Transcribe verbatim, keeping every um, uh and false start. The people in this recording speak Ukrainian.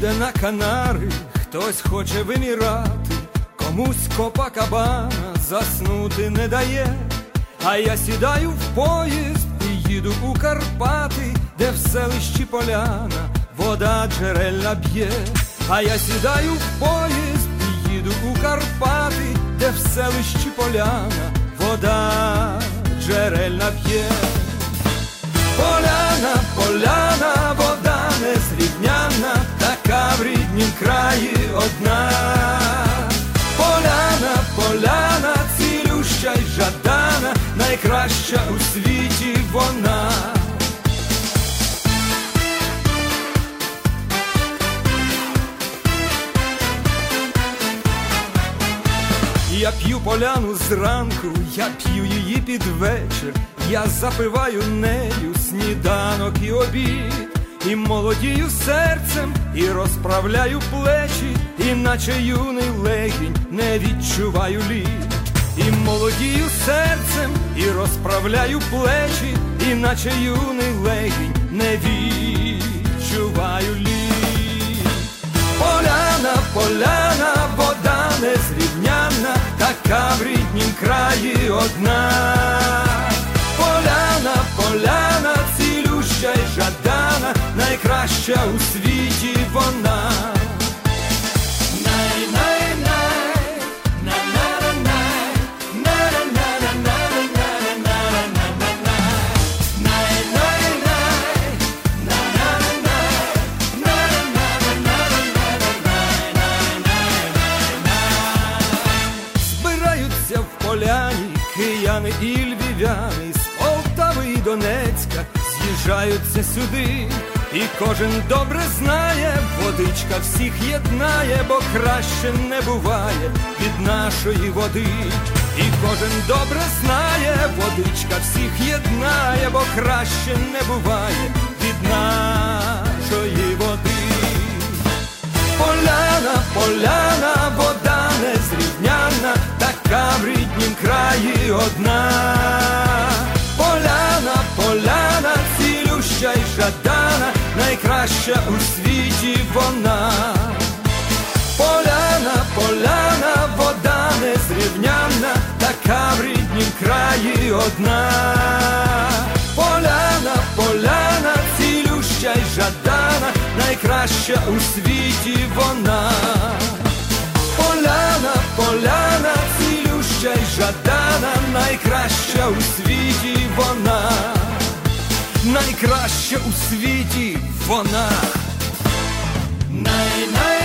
їде на Канари, хтось хоче вимирати, комусь Копакабана заснути не дає. А я сідаю в поїзд і їду у Карпати, де в селищі Поляна вода джерельна б'є. А я сідаю в поїзд і їду у Карпати, де в селищі Поляна вода джерельна б'є. Поляна, поляна, вода незрівняна, така в ріднім краї одна. Поляна, поляна, цілюща й жадана, найкраща у світі вона. Я п'ю поляну зранку, я п'ю її під вечір, я запиваю нею сніданок і обід, і молодію серцем, і розправляю плечі, іначе юний легінь не відчуваю літ. І молодію серцем, і розправляю плечі, іначе юний легінь не відчуваю літ. Поляна, поляна, вода незрівняна, така в ріднім краї одна. Поляна, поляна, цілюща й жадана, найкраща у світі вона. В Поляні кияни і львів'яни, з Полтави і Донецька з'їжджаються сюди. І кожен добре знає, водичка всіх єднає, бо краще не буває від нашої води. І кожен добре знає, водичка всіх єднає, бо краще не буває від нашої води. Поляна, поляна, вода незрівняна, така в ріднім краї одна. Поляна, поляна, цілюща й жадана, найкраща у світі вона. Поляна, поляна, вода незрівняна, така в ріднім краї одна. Поляна, поляна, цілюща й жадана, найкраща у світі вона. Поляна, поляна, цілюща й жадана, найкраща у світі вона. Найкраща у світі вона. Най-най